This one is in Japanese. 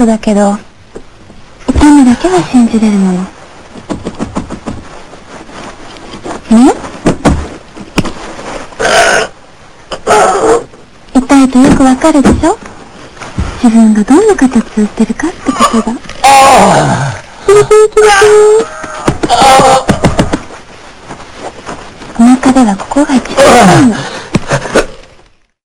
嘘だけど、痛みだけは信じれるもの。ね？痛いとよくわかるでしょ？自分がどんな形をしてるかってことが。キリキリキリキリ。お腹ではここが一番痛いの。